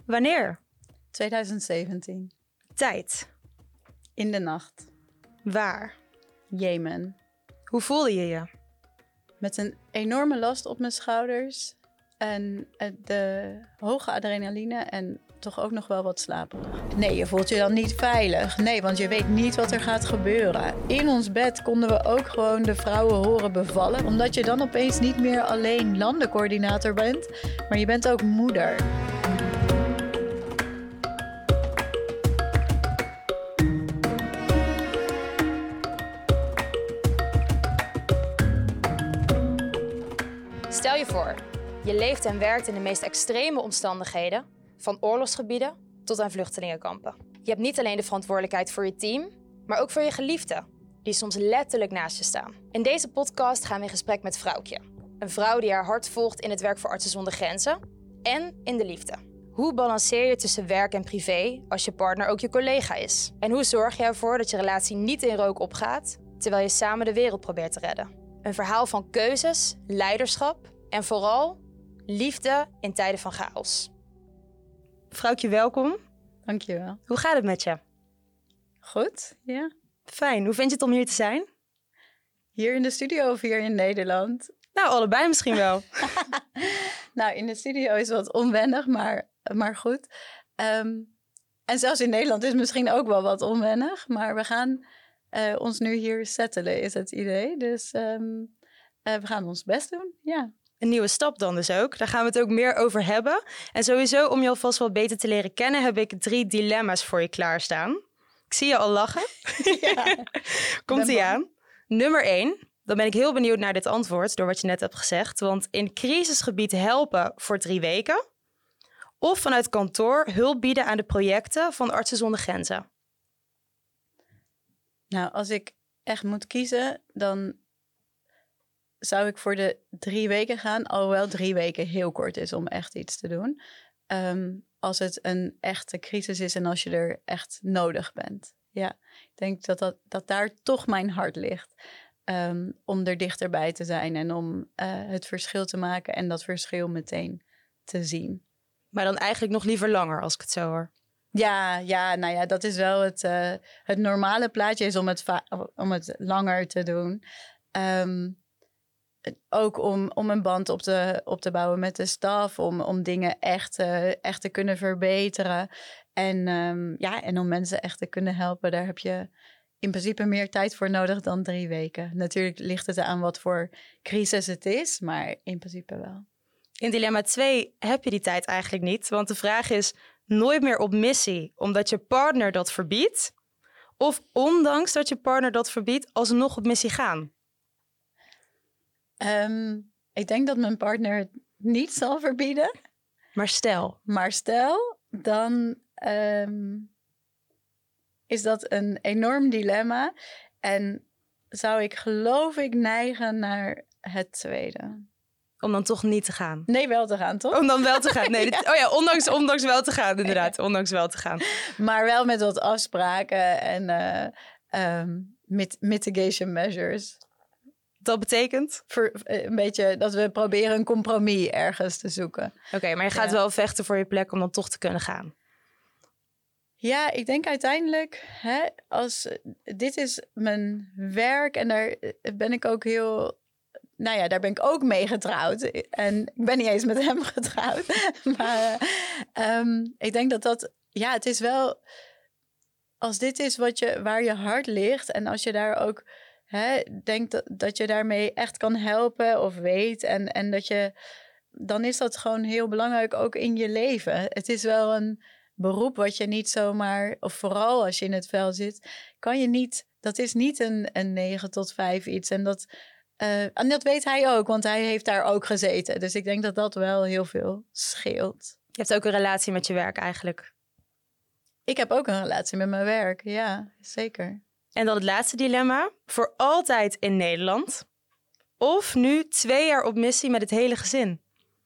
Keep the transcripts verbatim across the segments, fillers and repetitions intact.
Wanneer? twintig zeventien. Tijd. In de nacht. Waar? Jemen. Hoe voelde je je? Met een enorme last op mijn schouders. En de hoge adrenaline en toch ook nog wel wat slaperig. Nee, je voelt je dan niet veilig. Nee, want je weet niet wat er gaat gebeuren. In ons bed konden we ook gewoon de vrouwen horen bevallen. Omdat je dan opeens niet meer alleen landencoördinator bent, maar je bent ook moeder. Stel je voor, je leeft en werkt in de meest extreme omstandigheden, van oorlogsgebieden tot aan vluchtelingenkampen. Je hebt niet alleen de verantwoordelijkheid voor je team, maar ook voor je geliefden, die soms letterlijk naast je staan. In deze podcast gaan we in gesprek met Vrouwtje. Een vrouw die haar hart volgt in het werk voor Artsen zonder Grenzen en in de liefde. Hoe balanceer je tussen werk en privé als je partner ook je collega is? En hoe zorg je ervoor dat je relatie niet in rook opgaat, terwijl je samen de wereld probeert te redden? Een verhaal van keuzes, leiderschap en vooral liefde in tijden van chaos. Vrouwtje, welkom. Dankjewel. Hoe gaat het met je? Goed, ja. Fijn. Hoe vind je het om hier te zijn? Hier in de studio of hier in Nederland? Nou, allebei misschien wel. Nou, in de studio is wat onwennig, maar, maar goed. Um, en zelfs in Nederland is misschien ook wel wat onwennig. Maar we gaan uh, ons nu hier settelen, is het idee. Dus um, uh, we gaan ons best doen, ja. Een nieuwe stap dan dus ook. Daar gaan we het ook meer over hebben. En sowieso, om je alvast wat beter te leren kennen, heb ik drie dilemma's voor je klaarstaan. Ik zie je al lachen. Ja. Komt-ie aan. Nummer één. Dan ben ik heel benieuwd naar dit antwoord, door wat je net hebt gezegd. Want in crisisgebied helpen voor drie weken. Of vanuit kantoor hulp bieden aan de projecten van Artsen zonder Grenzen. Nou, als ik echt moet kiezen, dan zou ik voor de drie weken gaan. Alhoewel drie weken heel kort is om echt iets te doen. Um, als het een echte crisis is en als je er echt nodig bent. Ja, ik denk dat, dat, dat daar toch mijn hart ligt. Um, om er dichterbij te zijn en om uh, het verschil te maken en dat verschil meteen te zien. Maar dan eigenlijk nog liever langer, als ik het zo hoor. Ja, ja, nou ja, dat is wel het, uh, het normale plaatje is om het, va- om het langer te doen. Um, ook om, om een band op te, op te bouwen met de staf, om, om dingen echt, uh, echt te kunnen verbeteren. En, um, ja, en om mensen echt te kunnen helpen, daar heb je in principe meer tijd voor nodig dan drie weken. Natuurlijk ligt het aan wat voor crisis het is, maar in principe wel. In dilemma twee heb je die tijd eigenlijk niet. Want de vraag is nooit meer op missie omdat je partner dat verbiedt. Of ondanks dat je partner dat verbiedt alsnog op missie gaan. Um, ik denk dat mijn partner het niet zal verbieden. Maar stel. Maar stel, dan um, is dat een enorm dilemma. En zou ik geloof ik neigen naar het tweede. Om dan toch niet te gaan? Nee, wel te gaan, toch? Om dan wel te gaan. Nee, dit, oh ja, ondanks, ondanks wel te gaan, inderdaad. Ondanks wel te gaan. Maar wel met wat afspraken en uh, um, mit- mitigation measures. Dat betekent? Voor, een beetje dat we proberen een compromis ergens te zoeken. Oké, okay, maar je gaat ja. wel vechten voor je plek om dan toch te kunnen gaan. Ja, ik denk uiteindelijk, hè, als dit is mijn werk en daar ben ik ook heel, nou ja, daar ben ik ook mee getrouwd. En ik ben niet eens met hem getrouwd. Maar um, ik denk dat dat, ja, het is wel, als dit is wat je, waar je hart ligt en als je daar ook, hè, denkt dat, dat je daarmee echt kan helpen of weet en, en dat je, dan is dat gewoon heel belangrijk ook in je leven. Het is wel een beroep wat je niet zomaar, of vooral als je in het vel zit, kan je niet, dat is niet een, een negen tot vijf iets. En dat, uh, en dat weet hij ook, want hij heeft daar ook gezeten. Dus ik denk dat dat wel heel veel scheelt. Je hebt ook een relatie met je werk eigenlijk. Ik heb ook een relatie met mijn werk, ja, zeker. En dan het laatste dilemma, voor altijd in Nederland of nu twee jaar op missie met het hele gezin?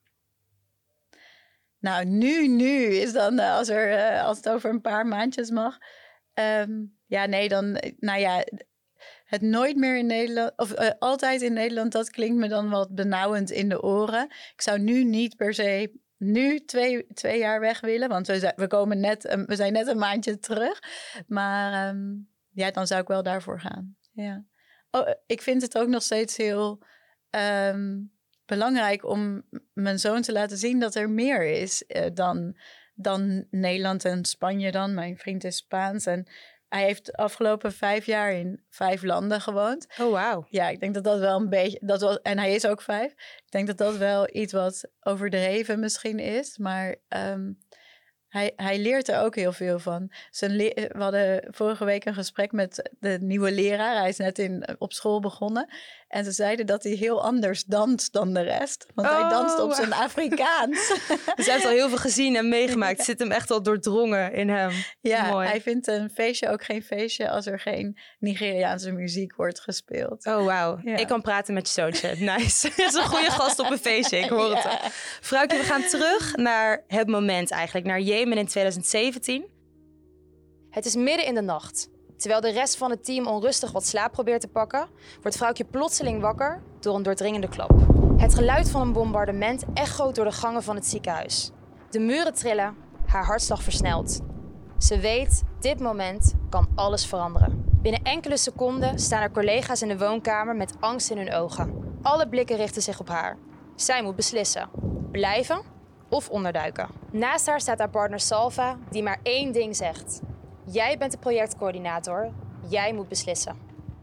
Nou, nu, nu is dan, uh, als, er, uh, als het over een paar maandjes mag. Um, ja, nee, dan, nou ja, het nooit meer in Nederland, of uh, altijd in Nederland, dat klinkt me dan wat benauwend in de oren. Ik zou nu niet per se nu twee, twee jaar weg willen. Want we zijn, we komen net, um, we zijn net een maandje terug. Maar um, ja, dan zou ik wel daarvoor gaan. Ja. Oh, ik vind het ook nog steeds heel um, belangrijk om mijn zoon te laten zien dat er meer is uh, dan, dan Nederland en Spanje dan. Mijn vriend is Spaans en hij heeft de afgelopen vijf jaar in vijf landen gewoond. Oh, wauw. Ja, ik denk dat dat wel een beetje... Dat was, en hij is ook vijf. Ik denk dat dat wel iets wat overdreven misschien is. Maar um, hij, hij leert er ook heel veel van. Zijn le- we hadden vorige week een gesprek met de nieuwe leraar. Hij is net in, op school begonnen. En ze zeiden dat hij heel anders danst dan de rest. Want oh, hij danst op zijn Afrikaans. Dus hij heeft al heel veel gezien en meegemaakt. Het zit hem echt al doordrongen in hem. Ja, mooi. Hij vindt een feestje ook geen feestje als er geen Nigeriaanse muziek wordt gespeeld. Oh, wauw. Ja. Ik kan praten met je zoontje. Nice. Het is een goede gast op een feestje. Ik hoor ja. het. Vrouwtje, we gaan terug naar het moment eigenlijk. Naar Jemen in twintig zeventien. Het is midden in de nacht. Terwijl de rest van het team onrustig wat slaap probeert te pakken, wordt vrouwtje plotseling wakker door een doordringende klap. Het geluid van een bombardement echoot door de gangen van het ziekenhuis. De muren trillen, haar hartslag versnelt. Ze weet, dit moment kan alles veranderen. Binnen enkele seconden staan haar collega's in de woonkamer met angst in hun ogen. Alle blikken richten zich op haar. Zij moet beslissen: blijven of onderduiken. Naast haar staat haar partner Salva, die maar één ding zegt: jij bent de projectcoördinator, jij moet beslissen.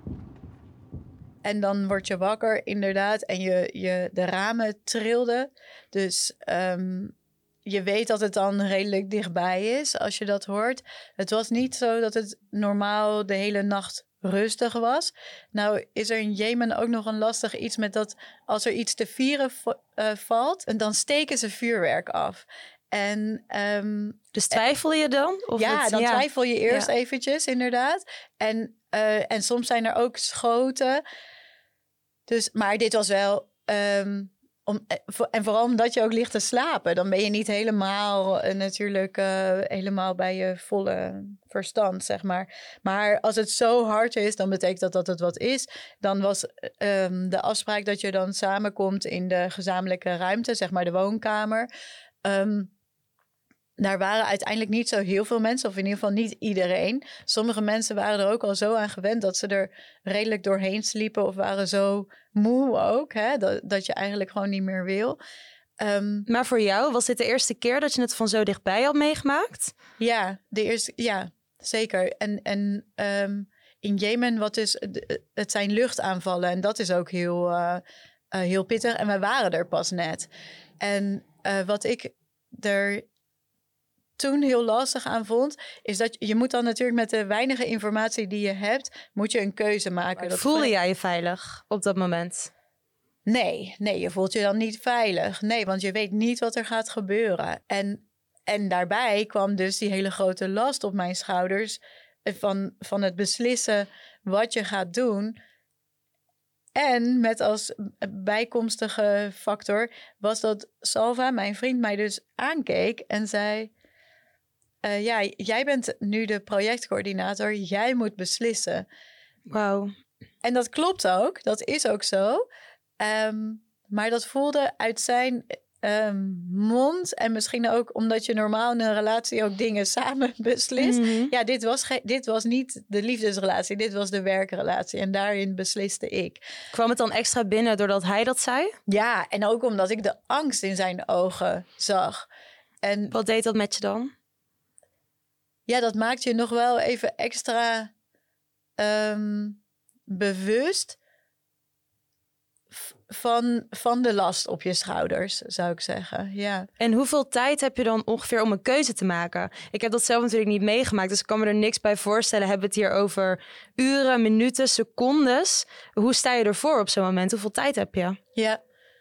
En dan word je wakker, inderdaad, en je, je, de ramen trilden. Dus um, je weet dat het dan redelijk dichtbij is als je dat hoort. Het was niet zo dat het normaal de hele nacht rustig was. Nou is er in Jemen ook nog een lastig iets met dat als er iets te vieren vo- uh, valt, en dan steken ze vuurwerk af. En, um, dus twijfel je dan? Of ja, het, dan ja. twijfel je eerst ja. eventjes, inderdaad. En, uh, en soms zijn er ook schoten. Dus, maar dit was wel... Um, om, en vooral omdat je ook ligt te slapen. Dan ben je niet helemaal uh, natuurlijk uh, helemaal bij je volle verstand, zeg maar. Maar als het zo hard is, dan betekent dat dat het wat is. Dan was um, de afspraak dat je dan samenkomt in de gezamenlijke ruimte, zeg maar de woonkamer. Um, Daar waren uiteindelijk niet zo heel veel mensen, of in ieder geval niet iedereen. Sommige mensen waren er ook al zo aan gewend dat ze er redelijk doorheen sliepen of waren zo moe ook, hè, dat, dat je eigenlijk gewoon niet meer wil. Um, maar voor jou, was dit de eerste keer dat je het van zo dichtbij had meegemaakt? Ja, de eerste, ja zeker. En, en um, in Jemen, wat is, het zijn luchtaanvallen en dat is ook heel, uh, uh, heel pittig. En wij waren er pas net. En uh, wat ik er toen heel lastig aan vond, is dat je moet dan natuurlijk met de weinige informatie die je hebt, moet je een keuze maken. Dat Voelde jij je veilig op dat moment? Nee, nee, je voelt je dan niet veilig. Nee, want je weet niet wat er gaat gebeuren. En, en daarbij kwam dus die hele grote last op mijn schouders van, van het beslissen wat je gaat doen. En met als bijkomstige factor was dat Salva, mijn vriend, mij dus aankeek en zei: Uh, ja, jij bent nu de projectcoördinator. Jij moet beslissen. Wauw. En dat klopt ook. Dat is ook zo. Um, maar dat voelde uit zijn um, mond. En misschien ook omdat je normaal in een relatie ook dingen samen beslist. Mm-hmm. Ja, dit was, ge- dit was niet de liefdesrelatie. Dit was de werkrelatie. En daarin besliste ik. Kwam het dan extra binnen doordat hij dat zei? Ja, en ook omdat ik de angst in zijn ogen zag. En wat deed dat met je dan? Ja, dat maakt je nog wel even extra um, bewust f- van, van de last op je schouders, zou ik zeggen. Ja. En hoeveel tijd heb je dan ongeveer om een keuze te maken? Ik heb dat zelf natuurlijk niet meegemaakt, dus ik kan me er niks bij voorstellen. Hebben we het hier over uren, minuten, secondes? Hoe sta je ervoor op zo'n moment? Hoeveel tijd heb je? Ja.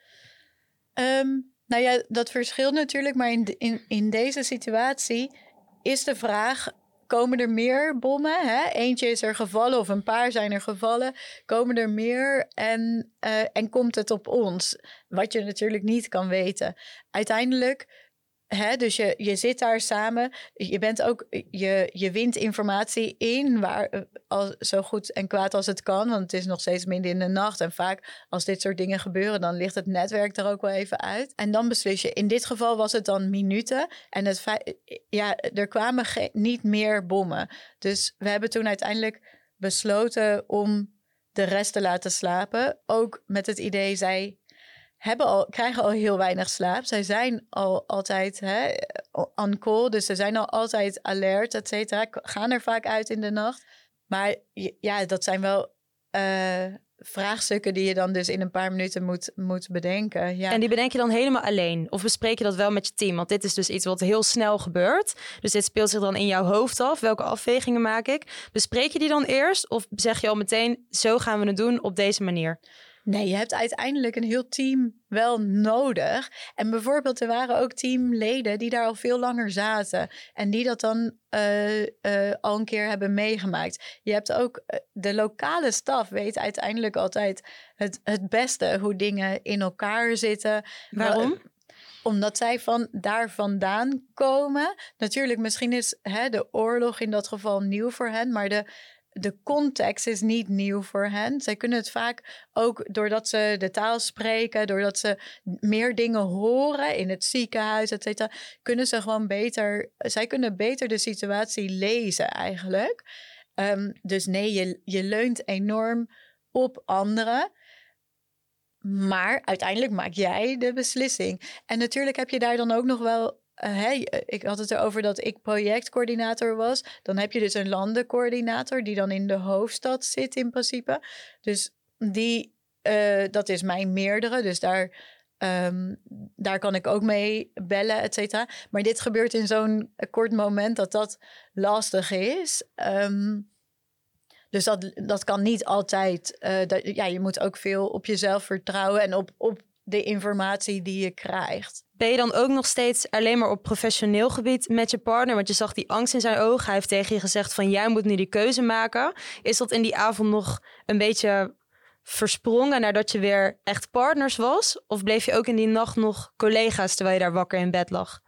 Um, nou ja, dat verschilt natuurlijk, maar in, de, in, in deze situatie is de vraag: komen er meer bommen? Hè? Eentje is er gevallen of een paar zijn er gevallen. Komen er meer en, uh, en komt het op ons? Wat je natuurlijk niet kan weten. Uiteindelijk Hè, dus je, je zit daar samen. Je bent ook, je, je wint informatie in waar al zo goed en kwaad als het kan. Want het is nog steeds midden in de nacht. En vaak als dit soort dingen gebeuren, dan ligt het netwerk er ook wel even uit. En dan beslis je. In dit geval was het dan minuten. En het ja, er kwamen ge- niet meer bommen. Dus we hebben toen uiteindelijk besloten om de rest te laten slapen. Ook met het idee, zij hebben al, krijgen al heel weinig slaap. Zij zijn al altijd hè, on call, dus ze zijn al altijd alert, et cetera. Gaan er vaak uit in de nacht. Maar ja, dat zijn wel uh, vraagstukken die je dan dus in een paar minuten moet, moet bedenken. Ja. En die bedenk je dan helemaal alleen? Of bespreek je dat wel met je team? Want dit is dus iets wat heel snel gebeurt. Dus dit speelt zich dan in jouw hoofd af. Welke afwegingen maak ik? Bespreek je die dan eerst? Of zeg je al meteen, zo gaan we het doen op deze manier? Nee, je hebt uiteindelijk een heel team wel nodig. En bijvoorbeeld, er waren ook teamleden die daar al veel langer zaten. En die dat dan uh, uh, al een keer hebben meegemaakt. Je hebt ook, uh, de lokale staf weet uiteindelijk altijd het, het beste hoe dingen in elkaar zitten. Waarom? Uh, Omdat zij van daar vandaan komen. Natuurlijk, misschien is hè, de oorlog in dat geval nieuw voor hen, maar de... De context is niet nieuw voor hen. Zij kunnen het vaak ook doordat ze de taal spreken, doordat ze meer dingen horen in het ziekenhuis, et cetera, kunnen ze gewoon beter, zij kunnen beter de situatie lezen eigenlijk. Um, dus nee, je, je leunt enorm op anderen. Maar uiteindelijk maak jij de beslissing. En natuurlijk heb je daar dan ook nog wel... Uh, hey, ik had het erover dat ik projectcoördinator was. Dan heb je dus een landencoördinator die dan in de hoofdstad zit in principe. Dus die, uh, dat is mijn meerdere. Dus daar, um, daar kan ik ook mee bellen, et cetera. Maar dit gebeurt in zo'n kort moment dat dat lastig is. Um, dus dat, dat kan niet altijd. Uh, dat, ja, je moet ook veel op jezelf vertrouwen en op, op de informatie die je krijgt. Ben je dan ook nog steeds alleen maar op professioneel gebied met je partner? Want je zag die angst in zijn ogen. Hij heeft tegen je gezegd van jij moet nu die keuze maken. Is dat in die avond nog een beetje versprongen nadat je weer echt partners was? Of bleef je ook in die nacht nog collega's terwijl je daar wakker in bed lag?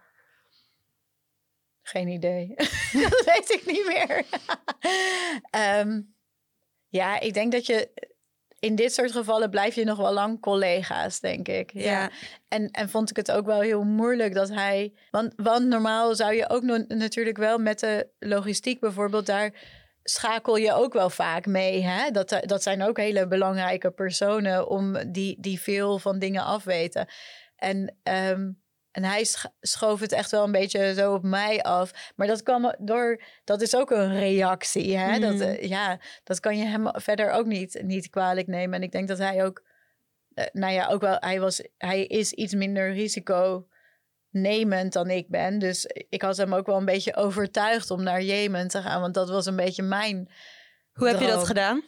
Geen idee. Dat weet ik niet meer. um, ja, ik denk dat je... In dit soort gevallen blijf je nog wel lang collega's, denk ik. Ja. ja. En, en vond ik het ook wel heel moeilijk dat hij... Want, want normaal zou je ook nog, natuurlijk wel met de logistiek bijvoorbeeld... daar schakel je ook wel vaak mee. Hè? Dat, dat zijn ook hele belangrijke personen... Om die, die veel van dingen afweten. En... Um, En hij schoof het echt wel een beetje zo op mij af. Maar dat kwam door... Dat is ook een reactie. Hè? Mm. Dat, uh, ja, dat kan je hem verder ook niet, niet kwalijk nemen. En ik denk dat hij ook... Uh, nou ja, ook wel... Hij, was, hij is iets minder risiconemend dan ik ben. Dus ik had hem ook wel een beetje overtuigd om naar Jemen te gaan. Want dat was een beetje mijn Hoe droom. heb je dat gedaan?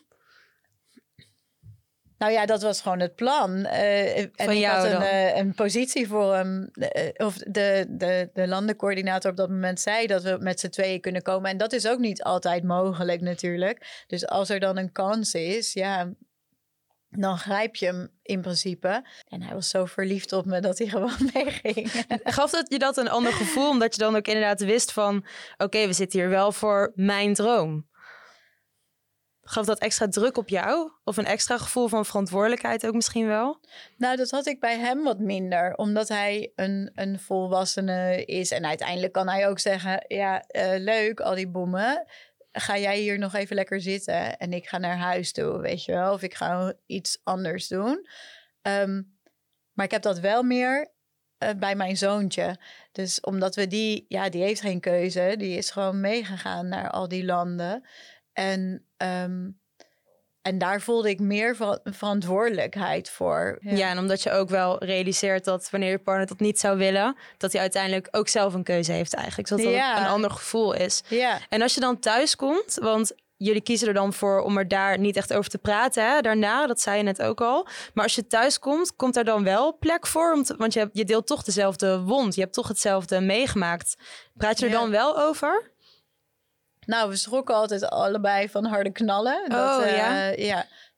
Nou ja, dat was gewoon het plan. Uh, en Van ik jou had een, dan? uh, een positie voor hem. Uh, of de, de, de landencoördinator op dat moment zei dat we met z'n tweeën kunnen komen. En dat is ook niet altijd mogelijk natuurlijk. Dus als er dan een kans is, ja, dan grijp je hem in principe. En hij was zo verliefd op me dat hij gewoon meeging. Gaf dat je dat een ander gevoel? Omdat je dan ook inderdaad wist van... Oké, okay, we zitten hier wel voor mijn droom. Gaf dat extra druk op jou? Of een extra gevoel van verantwoordelijkheid ook misschien wel? Nou, dat had ik bij hem wat minder. Omdat hij een, een volwassene is. En uiteindelijk kan hij ook zeggen... Ja, uh, leuk, al die bommen. Ga jij hier nog even lekker zitten? En ik ga naar huis toe, weet je wel. Of ik ga iets anders doen. Um, maar ik heb dat wel meer uh, bij mijn zoontje. Dus omdat we die... Ja, die heeft geen keuze. Die is gewoon meegegaan naar al die landen. En, um, en daar voelde ik meer ver- verantwoordelijkheid voor. Ja. ja, en omdat je ook wel realiseert dat wanneer je partner dat niet zou willen... dat hij uiteindelijk ook zelf een keuze heeft eigenlijk. Zodat dat ja. een ander gevoel is. Ja. En als je dan thuis komt, want jullie kiezen er dan voor... om er daar niet echt over te praten, hè? Daarna, dat zei je net ook al. Maar als je thuis komt, komt er dan wel plek voor? Want, want je, hebt, je deelt toch dezelfde wond. Je hebt toch hetzelfde meegemaakt. Praat je er ja. dan wel over? Nou, we schrokken altijd allebei van harde knallen. Dat, oh, uh, ja? ja.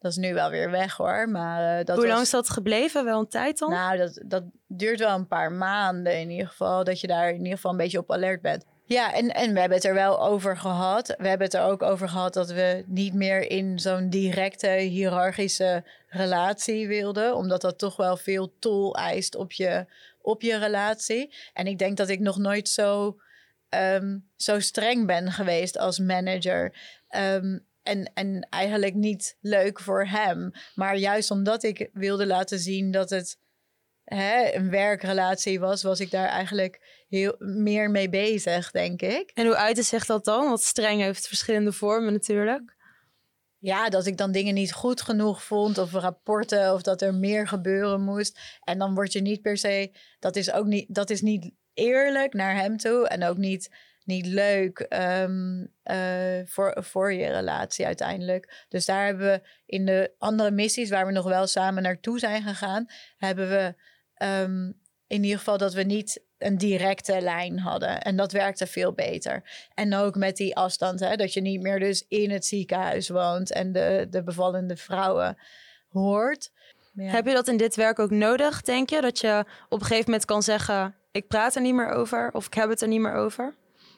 Dat is nu wel weer weg hoor. Maar, uh, dat Hoe lang was... is dat gebleven? Wel een tijd dan? Nou, dat, dat duurt wel een paar maanden in ieder geval. Dat je daar in ieder geval een beetje op alert bent. Ja, en, en we hebben het er wel over gehad. We hebben het er ook over gehad dat we niet meer in zo'n directe hiërarchische relatie wilden. Omdat dat toch wel veel tol eist op je, op je relatie. En ik denk dat ik nog nooit zo, um, zo streng ben geweest als manager. Um, en, en eigenlijk niet leuk voor hem. Maar juist omdat ik wilde laten zien dat het hè, een werkrelatie was, was ik daar eigenlijk heel meer mee bezig, denk ik. En hoe uit zich dat dan? Want streng heeft verschillende vormen natuurlijk. Ja, dat ik dan dingen niet goed genoeg vond of rapporten of dat er meer gebeuren moest. En dan word je niet per se, dat is ook niet, dat is niet eerlijk naar hem toe en ook niet, niet leuk um, uh, voor, voor je relatie uiteindelijk. Dus daar hebben we in de andere missies waar we nog wel samen naartoe zijn gegaan, hebben we um, in ieder geval dat we niet een directe lijn hadden. En dat werkte veel beter. En ook met die afstand, hè, dat je niet meer dus in het ziekenhuis woont en de, de bevallende vrouwen hoort. Ja. Heb je dat in dit werk ook nodig, denk je? Dat je op een gegeven moment kan zeggen, ik praat er niet meer over of ik heb het er niet meer over?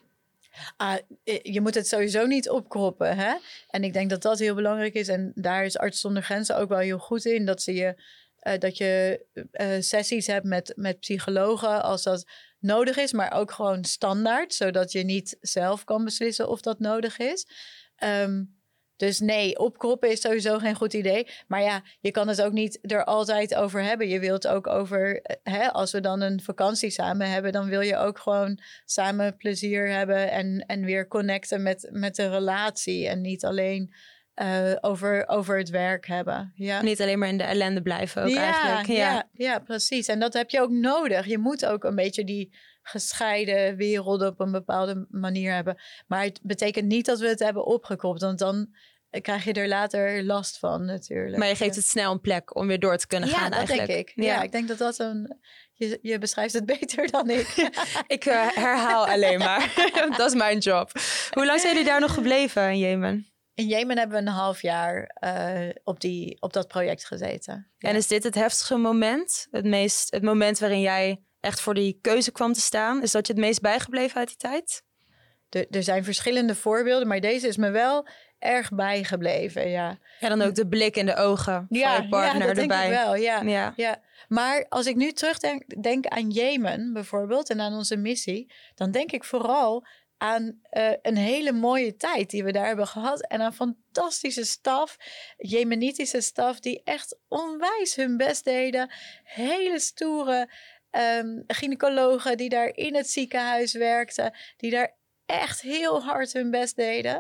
Ah, je moet het sowieso niet opkroppen, hè? En ik denk dat dat heel belangrijk is. En daar is Artsen zonder Grenzen ook wel heel goed in. Dat, ze je, uh, dat je uh, sessies hebt met, met psychologen als dat nodig is. Maar ook gewoon standaard, zodat je niet zelf kan beslissen of dat nodig is. Um, Dus nee, opkroppen is sowieso geen goed idee. Maar ja, je kan het ook niet er altijd over hebben. Je wilt ook over, hè, als we dan een vakantie samen hebben, dan wil je ook gewoon samen plezier hebben en, en weer connecten met, met de relatie. En niet alleen uh, over, over het werk hebben. Ja. Niet alleen maar in de ellende blijven ook ja, eigenlijk. Ja. Ja, ja, precies. En dat heb je ook nodig. Je moet ook een beetje die gescheiden werelden op een bepaalde manier hebben. Maar het betekent niet dat we het hebben opgekropt. Want dan krijg je er later last van natuurlijk. Maar je geeft het snel een plek om weer door te kunnen ja, gaan dat eigenlijk. denk ik. Ja. ja, ik denk dat dat een... Je, je beschrijft het beter dan ik. ik uh, herhaal alleen maar. Dat is mijn job. Hoe lang zijn jullie daar nog gebleven in Jemen? In Jemen hebben we een half jaar uh, op, die, op dat project gezeten. Ja. En is dit het heftigste moment? Het, meest, het moment waarin jij echt voor die keuze kwam te staan? Is dat je het meest bijgebleven uit die tijd? Er, er zijn verschillende voorbeelden, maar deze is me wel erg bijgebleven, ja. Ja, dan ook de blik in de ogen ja, van je partner ja, dat erbij. Denk ik wel, ja, ja. ja. Maar als ik nu terugdenk denk aan Jemen bijvoorbeeld en aan onze missie, dan denk ik vooral aan uh, een hele mooie tijd die we daar hebben gehad. En aan fantastische staf, Jemenitische staf, die echt onwijs hun best deden. Hele stoere um, gynaecologen die daar in het ziekenhuis werkten, die daar echt heel hard hun best deden.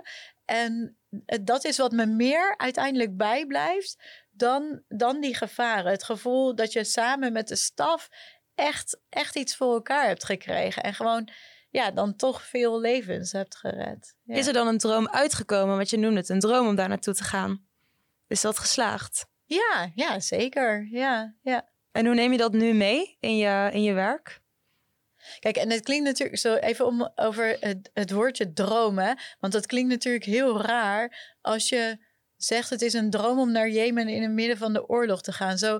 En dat is wat me meer uiteindelijk bijblijft dan, dan die gevaren. Het gevoel dat je samen met de staf echt, echt iets voor elkaar hebt gekregen. En gewoon ja, dan toch veel levens hebt gered. Ja. Is er dan een droom uitgekomen? Want je noemde het een droom om daar naartoe te gaan. Is dat geslaagd? Ja, ja zeker. Ja, ja. En hoe neem je dat nu mee in je, in je werk? Kijk, en het klinkt natuurlijk zo even om over het, het woordje dromen. Want dat klinkt natuurlijk heel raar als je zegt het is een droom om naar Jemen in het midden van de oorlog te gaan. Zo,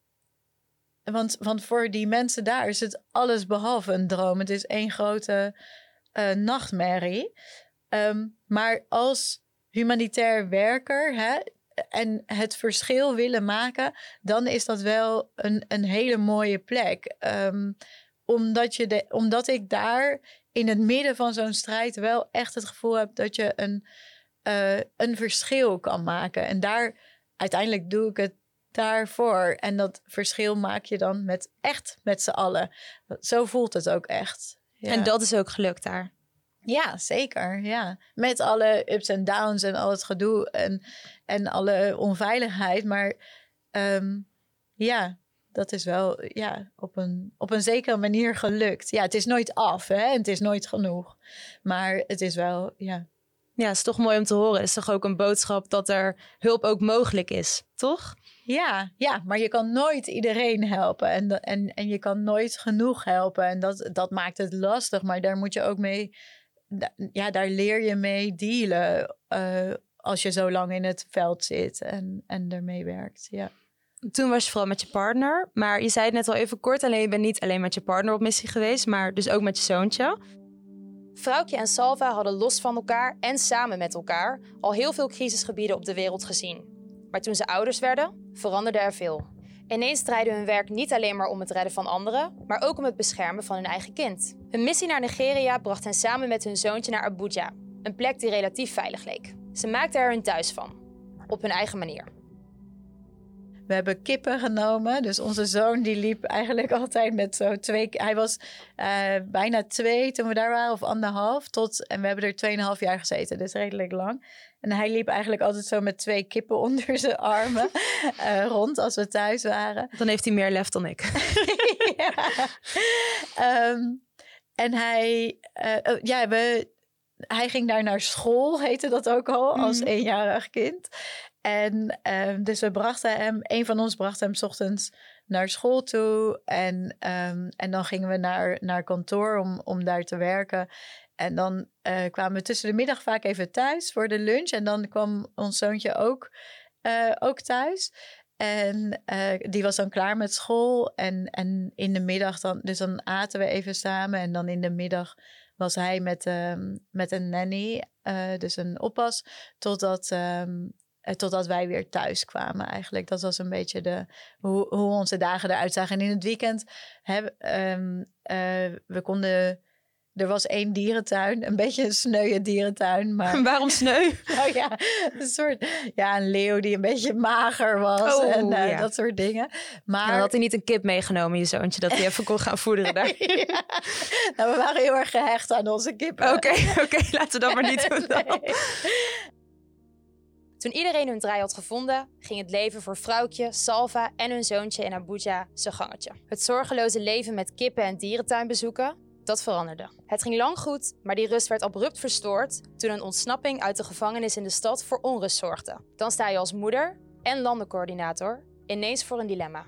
want, want voor die mensen daar is het alles behalve een droom. Het is één grote uh, nachtmerrie. Um, maar als humanitair werker hè, en het verschil willen maken, dan is dat wel een, een hele mooie plek. Um, Omdat, je de, omdat ik daar in het midden van zo'n strijd wel echt het gevoel heb dat je een, uh, een verschil kan maken. En daar uiteindelijk doe ik het daarvoor. En dat verschil maak je dan met echt met z'n allen. Zo voelt het ook echt. Ja. En dat is ook gelukt daar? Ja, zeker. Ja. Met alle ups en downs en al het gedoe en, en alle onveiligheid. Maar um, ja... Dat is wel ja, op, een, op een zekere manier gelukt. Ja, het is nooit af, hè? En het is nooit genoeg. Maar het is wel, ja. Ja, het is toch mooi om te horen. Het is toch ook een boodschap dat er hulp ook mogelijk is, toch? Ja, ja, maar je kan nooit iedereen helpen. En, en, en je kan nooit genoeg helpen. En dat, dat maakt het lastig. Maar daar moet je ook mee... Ja, daar leer je mee dealen uh, als je zo lang in het veld zit en, en ermee werkt, ja. Toen was je vooral met je partner. Maar je zei het net al even kort. Alleen je bent niet alleen met je partner op missie geweest. Maar dus ook met je zoontje. Vrouwtje en Salva hadden los van elkaar en samen met elkaar al heel veel crisisgebieden op de wereld gezien. Maar toen ze ouders werden, veranderde er veel. Ineens draaide hun werk niet alleen maar om het redden van anderen, maar ook om het beschermen van hun eigen kind. Hun missie naar Nigeria bracht hen samen met hun zoontje naar Abuja, een plek die relatief veilig leek. Ze maakten er hun thuis van, op hun eigen manier. We hebben kippen genomen. Dus onze zoon die liep eigenlijk altijd met zo twee... Hij was uh, bijna twee toen we daar waren, of anderhalf. Tot, en we hebben er tweeënhalf jaar gezeten, dus redelijk lang. En hij liep eigenlijk altijd zo met twee kippen onder zijn armen uh, rond als we thuis waren. Dan heeft hij meer lef dan ik. ja. Um, en hij... Uh, ja, we... Hij ging daar naar school, heette dat ook al, als mm. eenjarig kind. En um, dus we brachten hem, een van ons bracht hem 's ochtends naar school toe. En, um, en dan gingen we naar, naar kantoor om, om daar te werken. En dan uh, kwamen we tussen de middag vaak even thuis voor de lunch. En dan kwam ons zoontje ook, uh, ook thuis. En uh, die was dan klaar met school. En, en in de middag dan, dus dan aten we even samen. En dan in de middag was hij met, um, met een nanny, uh, dus een oppas, totdat, um, uh, totdat wij weer thuis kwamen eigenlijk. Dat was een beetje de, hoe, hoe onze dagen eruit zagen. En in het weekend, heb, um, uh, we konden... Er was één dierentuin, een beetje een sneuwe dierentuin. Maar... Waarom sneu? Nou ja, een soort, ja, een leeuw die een beetje mager was oh, en uh, ja. dat soort dingen. Maar nou, had hij niet een kip meegenomen, je zoontje, dat hij even kon gaan voederen daar? ja. Nou, we waren heel erg gehecht aan onze kippen. Oké, okay, oké, okay, laten we dat maar niet doen dan. Nee. Toen iedereen hun draai had gevonden, ging het leven voor vrouwtje, Salva en hun zoontje in Abuja zijn gangetje. Het zorgeloze leven met kippen en dierentuinbezoeken, dat veranderde. Het ging lang goed, maar die rust werd abrupt verstoord toen een ontsnapping uit de gevangenis in de stad voor onrust zorgde. Dan sta je als moeder en landencoördinator ineens voor een dilemma.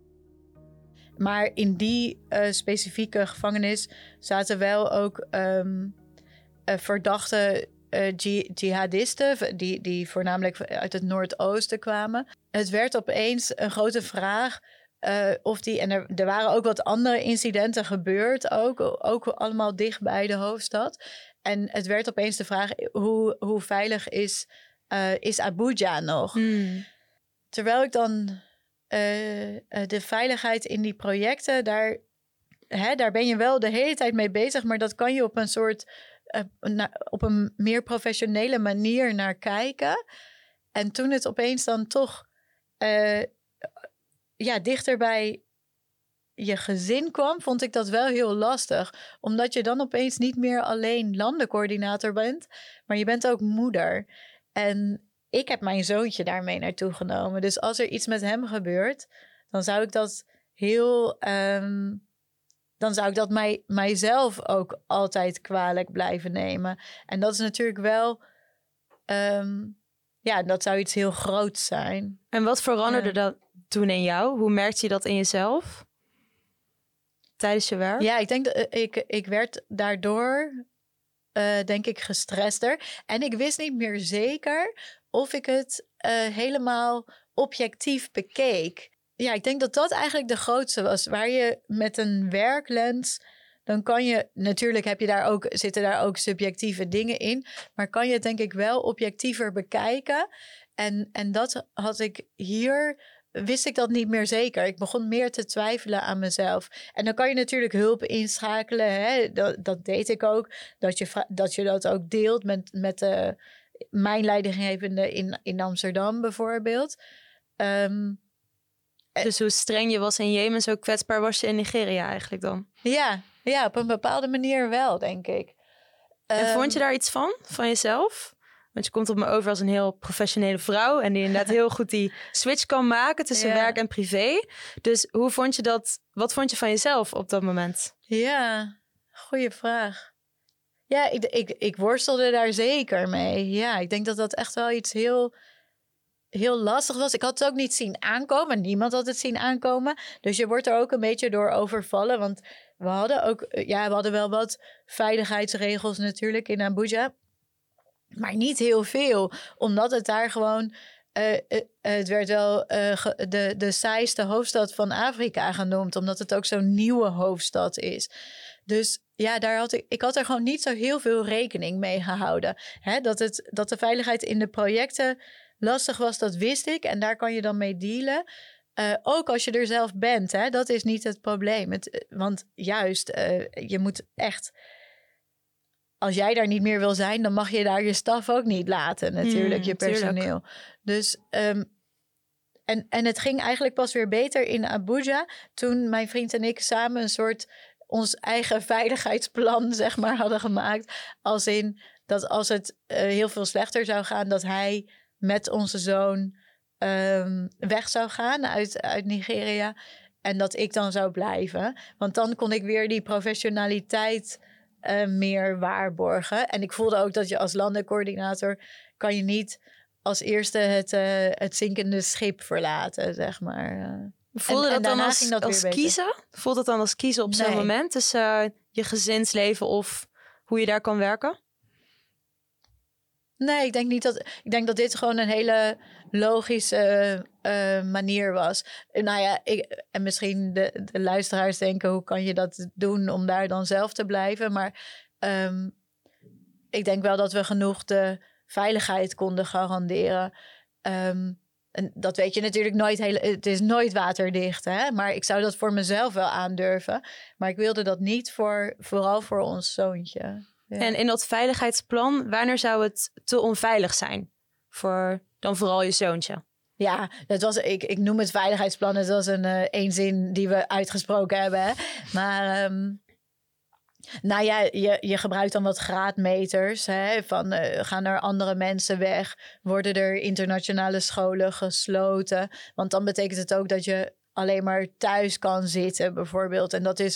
Maar in die uh, specifieke gevangenis zaten wel ook um, uh, verdachte uh, jihadisten, die, die voornamelijk uit het Noordoosten kwamen. Het werd opeens een grote vraag uh, of die, en er, er waren ook wat andere incidenten gebeurd, ook, ook allemaal dicht bij de hoofdstad. En het werd opeens de vraag, hoe, hoe veilig is, uh, is Abuja nog? Mm. Terwijl ik dan uh, de veiligheid in die projecten, daar, hè, daar ben je wel de hele tijd mee bezig, maar dat kan je op een soort, uh, na, op een meer professionele manier naar kijken. En toen het opeens dan toch uh, ja, dichter bij je gezin kwam, vond ik dat wel heel lastig. Omdat je dan opeens niet meer alleen landencoördinator bent, maar je bent ook moeder. En ik heb mijn zoontje daarmee naartoe genomen. Dus als er iets met hem gebeurt, dan zou ik dat heel... Um, dan zou ik dat mij, mijzelf ook altijd kwalijk blijven nemen. En dat is natuurlijk wel... Um, ja, dat zou iets heel groots zijn. En wat veranderde uh, dat toen in jou? Hoe merkte je dat in jezelf? Tijdens je werk? Ja, ik denk dat ik, ik werd daardoor, uh, denk ik, gestrester. En ik wist niet meer zeker of ik het uh, helemaal objectief bekeek. Ja, ik denk dat dat eigenlijk de grootste was. Waar je met een werklens, dan kan je, natuurlijk heb je daar ook, zitten daar ook subjectieve dingen in, maar kan je het denk ik wel objectiever bekijken. En, en dat had ik hier, wist ik dat niet meer zeker. Ik begon meer te twijfelen aan mezelf. En dan kan je natuurlijk hulp inschakelen. Hè? Dat, dat deed ik ook. Dat je dat, je dat ook deelt met, met uh, mijn leidinggevende in, in Amsterdam bijvoorbeeld. Um, dus hoe streng je was in Jemen, zo kwetsbaar was je in Nigeria eigenlijk dan? Ja, ja, op een bepaalde manier wel, denk ik. En um, vond je daar iets van, van jezelf? Want je komt op me over als een heel professionele vrouw en die inderdaad heel goed die switch kan maken tussen ja. werk en privé. Dus hoe vond je dat? Wat vond je van jezelf op dat moment? Ja, goeie vraag. Ja, ik, ik, ik worstelde daar zeker mee. Ja, ik denk dat dat echt wel iets heel, heel lastig was. Ik had het ook niet zien aankomen. Niemand had het zien aankomen. Dus je wordt er ook een beetje door overvallen. Want we hadden ook, ja, we hadden wel wat veiligheidsregels natuurlijk in Abuja. Maar niet heel veel, omdat het daar gewoon... Uh, uh, het werd wel uh, ge, de, de saaiste hoofdstad van Afrika genoemd, omdat het ook zo'n nieuwe hoofdstad is. Dus ja, daar had ik, ik had er gewoon niet zo heel veel rekening mee gehouden. Hè, dat, het, dat de veiligheid in de projecten lastig was, dat wist ik. En daar kan je dan mee dealen. Uh, ook als je er zelf bent, hè, dat is niet het probleem. Het, want juist, uh, je moet echt... Als jij daar niet meer wil zijn, dan mag je daar je staf ook niet laten, natuurlijk, mm, je personeel. Tuurlijk. Dus, um, en, en het ging eigenlijk pas weer beter in Abuja, toen mijn vriend en ik samen een soort ons eigen veiligheidsplan, zeg maar, hadden gemaakt. Als in dat als het uh, heel veel slechter zou gaan, dat hij met onze zoon um, weg zou gaan uit, uit Nigeria. En dat ik dan zou blijven. Want dan kon ik weer die professionaliteit Uh, meer waarborgen. En ik voelde ook dat je als landencoördinator... kan je niet als eerste het, uh, het zinkende schip verlaten, zeg maar. Uh, Voelde en, dat en dan als, dat als kiezen? Voelt het dan als kiezen op zo'n nee. moment? Tussen uh, je gezinsleven of hoe je daar kan werken? Nee, ik denk niet dat... Ik denk dat dit gewoon een hele logische uh, manier was. Nou ja, ik, en misschien de, de luisteraars denken... hoe kan je dat doen om daar dan zelf te blijven? Maar um, ik denk wel dat we genoeg de veiligheid konden garanderen. Um, en dat weet je natuurlijk nooit. Hele, het is nooit waterdicht, hè? Maar ik zou dat voor mezelf wel aandurven. Maar ik wilde dat niet voor, vooral voor ons zoontje. Ja. En in dat veiligheidsplan, wanneer zou het te onveilig zijn voor dan vooral je zoontje? Ja, dat was, ik, ik noem het veiligheidsplan. Het was een uh, één zin die we uitgesproken hebben. Hè? Maar um, nou ja, je, je gebruikt dan wat graadmeters. Hè? Van uh, gaan er andere mensen weg? Worden er internationale scholen gesloten? Want dan betekent het ook dat je alleen maar thuis kan zitten bijvoorbeeld. En dat is...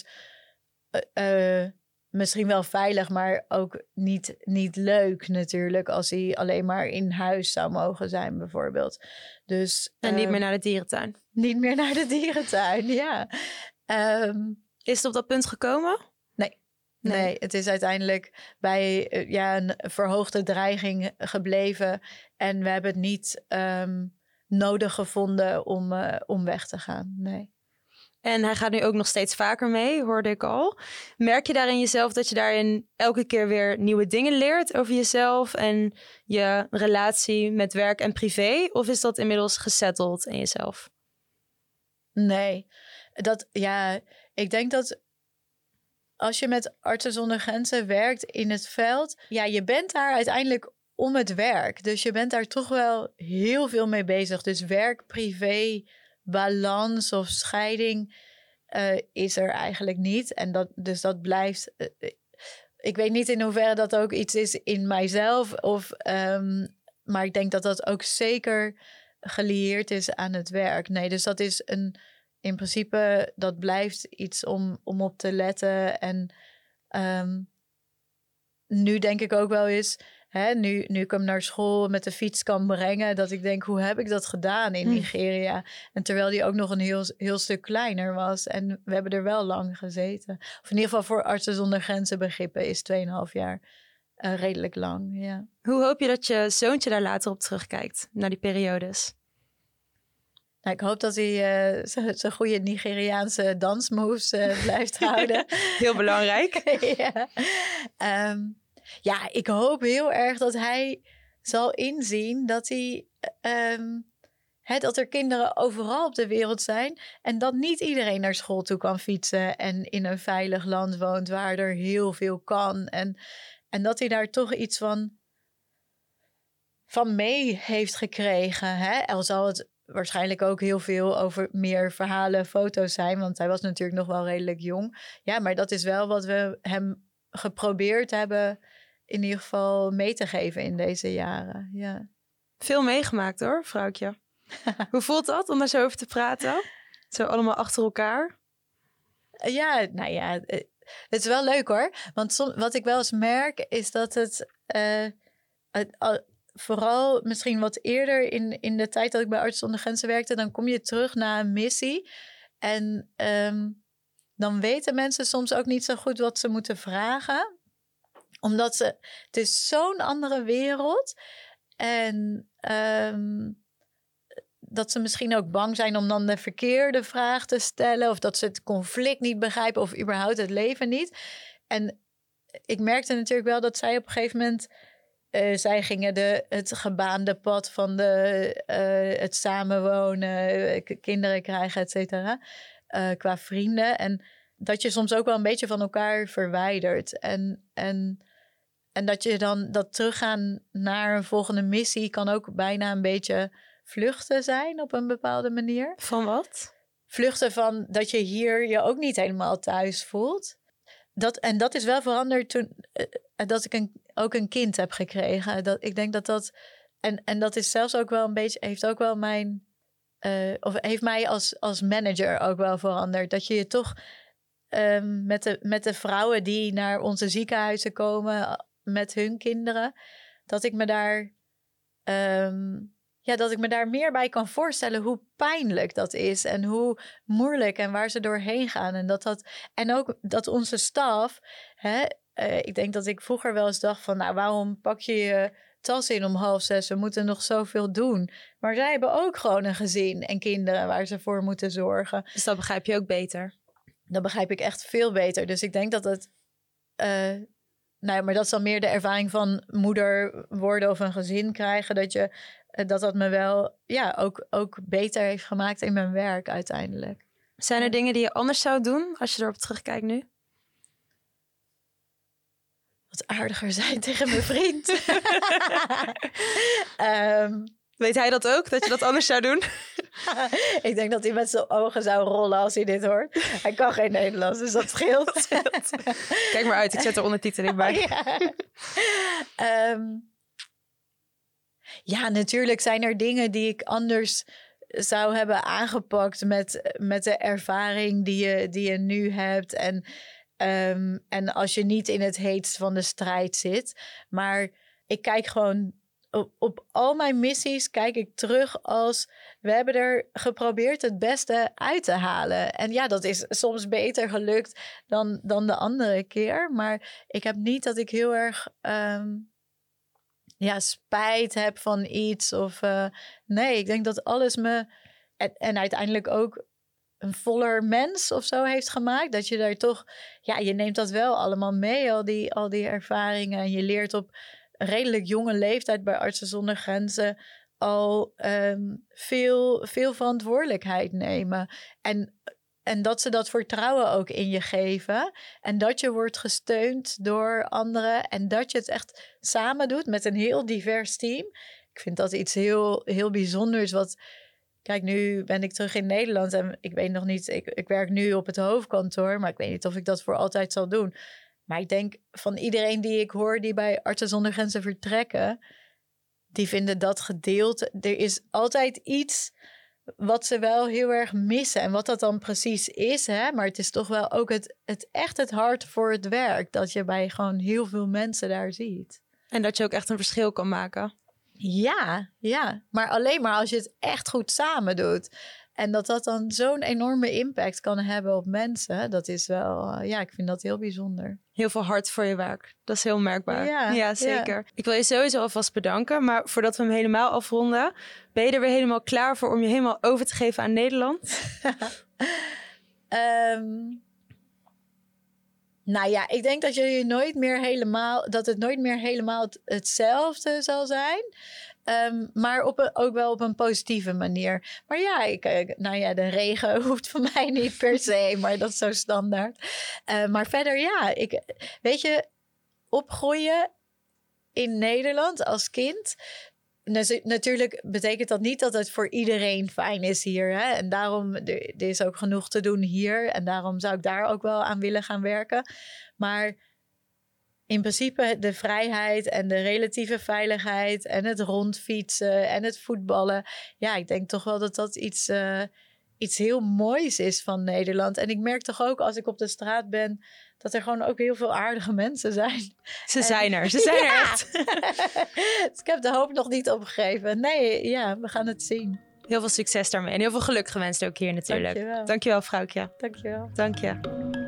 Uh, uh, Misschien wel veilig, maar ook niet, niet leuk natuurlijk... als hij alleen maar in huis zou mogen zijn bijvoorbeeld. Dus, en uh, niet meer naar de dierentuin. Niet meer naar de dierentuin, ja. Um, is het op dat punt gekomen? Nee. Nee, nee het is uiteindelijk bij uh, ja, een verhoogde dreiging gebleven. En we hebben het niet um, nodig gevonden om, uh, om weg te gaan, nee. En hij gaat nu ook nog steeds vaker mee, hoorde ik al. Merk je daarin jezelf dat je daarin elke keer weer nieuwe dingen leert over jezelf en je relatie met werk en privé? Of is dat inmiddels gesetteld in jezelf? Nee, dat, ja, ik denk dat als je met Artsen zonder Grenzen werkt in het veld, ja, je bent daar uiteindelijk om het werk. Dus je bent daar toch wel heel veel mee bezig. Dus werk, privé, balans of scheiding uh, is er eigenlijk niet. En dat, dus dat blijft... Uh, ik weet niet in hoeverre dat ook iets is in mijzelf. Of, um, maar ik denk dat dat ook zeker gelieerd is aan het werk. Nee, dus dat is een... In principe, dat blijft iets om, om op te letten. En um, nu denk ik ook wel eens... Hè, nu, nu ik hem naar school met de fiets kan brengen... dat ik denk, hoe heb ik dat gedaan in Nigeria? Hm. En terwijl die ook nog een heel, heel stuk kleiner was. En we hebben er wel lang gezeten. Of in ieder geval voor Artsen zonder Grenzen begrippen... is tweeënhalf jaar uh, redelijk lang, ja. Hoe hoop je dat je zoontje daar later op terugkijkt? Naar die periodes? Nou, ik hoop dat hij uh, zijn goede Nigeriaanse dansmoves uh, blijft houden. Heel belangrijk. ja. Um, Ja, ik hoop heel erg dat hij zal inzien dat hij um, hè, dat er kinderen overal op de wereld zijn en dat niet iedereen naar school toe kan fietsen en in een veilig land woont waar er heel veel kan en, en dat hij daar toch iets van, van mee heeft gekregen. Hè? Al zal het waarschijnlijk ook heel veel over meer verhalen, foto's zijn, want hij was natuurlijk nog wel redelijk jong. Ja, maar dat is wel wat we hem geprobeerd hebben in ieder geval mee te geven in deze jaren. Ja. Veel meegemaakt hoor, vrouwtje. Hoe voelt dat om daar zo over te praten? Zo allemaal achter elkaar? Ja, nou ja, het is wel leuk hoor. Want som, wat ik wel eens merk is dat het, uh, het uh, vooral misschien wat eerder in, in de tijd dat ik bij Artsen zonder Grenzen werkte, dan kom je terug na een missie en um, dan weten mensen soms ook niet zo goed wat ze moeten vragen. Omdat ze, het is zo'n andere wereld. En um, dat ze misschien ook bang zijn om dan de verkeerde vraag te stellen. Of dat ze het conflict niet begrijpen of überhaupt het leven niet. En ik merkte natuurlijk wel dat zij op een gegeven moment... Uh, zij gingen de, het gebaande pad van de, uh, het samenwonen, uh, kinderen krijgen, et cetera. Uh, qua vrienden. En dat je soms ook wel een beetje van elkaar verwijdert. En, en, en dat je dan dat teruggaan naar een volgende missie kan ook bijna een beetje vluchten zijn op een bepaalde manier. Van wat? Vluchten van dat je hier je ook niet helemaal thuis voelt. Dat, en dat is wel veranderd toen uh, dat ik een, ook een kind heb gekregen. Dat, ik denk dat dat... En, en dat is zelfs ook wel een beetje... Heeft ook wel mijn... Uh, of heeft mij als, als manager ook wel veranderd. Dat je je toch um, met, de, met de vrouwen die naar onze ziekenhuizen komen... met hun kinderen... dat ik me daar... Um, ja, dat ik me daar meer bij kan voorstellen hoe pijnlijk dat is. En hoe moeilijk en waar ze doorheen gaan. En, dat dat, en ook dat onze staf... Hè, uh, ik denk dat ik vroeger wel eens dacht van... nou, waarom pak je je tas in om half zes? We moeten nog zoveel doen. Maar zij hebben ook gewoon een gezin en kinderen... waar ze voor moeten zorgen. Dus dat begrijp je ook beter? Dat begrijp ik echt veel beter. Dus ik denk dat het... Uh, nou ja, maar dat is dan meer de ervaring van moeder worden of een gezin krijgen. Dat je... dat dat me wel ja, ook, ook beter heeft gemaakt in mijn werk uiteindelijk. Zijn er ja. dingen die je anders zou doen als je erop terugkijkt nu? Wat aardiger zijn tegen mijn vriend. um, Weet hij dat ook, dat je dat anders zou doen? Ik denk dat hij met zijn ogen zou rollen als hij dit hoort. Hij kan geen Nederlands, dus dat scheelt. Dat scheelt. Kijk maar uit, ik zet er ondertiteling bij. Ja. Um, Ja, natuurlijk zijn er dingen die ik anders zou hebben aangepakt met, met de ervaring die je, die je nu hebt. En, um, en als je niet in het heetst van de strijd zit. Maar ik kijk gewoon op, op al mijn missies kijk ik terug als we hebben er geprobeerd het beste uit te halen. En ja, dat is soms beter gelukt dan, dan de andere keer. Maar ik heb niet dat ik heel erg... Um, ja, spijt heb van iets. Of uh, nee, ik denk dat alles me... En, en uiteindelijk ook een voller mens of zo heeft gemaakt. Dat je daar toch... Ja, je neemt dat wel allemaal mee, al die, al die ervaringen. En je leert op een redelijk jonge leeftijd bij Artsen zonder Grenzen... al um, veel, veel verantwoordelijkheid nemen. En... En dat ze dat vertrouwen ook in je geven. En dat je wordt gesteund door anderen. En dat je het echt samen doet met een heel divers team. Ik vind dat iets heel, heel bijzonders. Wat, kijk, nu ben ik terug in Nederland. En ik weet nog niet, ik, ik werk nu op het hoofdkantoor. Maar ik weet niet of ik dat voor altijd zal doen. Maar ik denk van iedereen die ik hoor die bij Artsen zonder Grenzen vertrekken. Die vinden dat gedeeld. Er is altijd iets... wat ze wel heel erg missen. En wat dat dan precies is. Hè? Maar het is toch wel ook het, het echt het hart voor het werk. Dat je bij gewoon heel veel mensen daar ziet. En dat je ook echt een verschil kan maken. Ja, ja. Maar alleen maar als je het echt goed samen doet. En dat dat dan zo'n enorme impact kan hebben op mensen. Dat is wel, uh, ja, ik vind dat heel bijzonder. Heel veel hart voor je werk. Dat is heel merkbaar. Ja, ja zeker. Ja. Ik wil je sowieso alvast bedanken. Maar voordat we hem helemaal afronden... ben je er weer helemaal klaar voor om je helemaal over te geven aan Nederland? um, nou ja, ik denk dat je nooit meer helemaal... dat het nooit meer helemaal het, hetzelfde zal zijn... Um, maar op een, ook wel op een positieve manier. Maar ja, ik, nou ja, de regen hoeft voor mij niet per se, maar dat is zo standaard. Uh, maar verder, ja, ik, weet je, opgroeien in Nederland als kind. Natuurlijk betekent dat niet dat het voor iedereen fijn is hier. Hè? En daarom, er, er is ook genoeg te doen hier. En daarom zou ik daar ook wel aan willen gaan werken. Maar... in principe de vrijheid en de relatieve veiligheid... en het rondfietsen en het voetballen. Ja, ik denk toch wel dat dat iets, uh, iets heel moois is van Nederland. En ik merk toch ook als ik op de straat ben... dat er gewoon ook heel veel aardige mensen zijn. Ze en, zijn er, ze zijn ja. er echt. Dus ik heb de hoop nog niet opgegeven. Nee, ja, we gaan het zien. Heel veel succes daarmee en heel veel geluk gewenst ook hier natuurlijk. Dankjewel. Dankjewel, vrouwtje. Dankjewel. Dank je.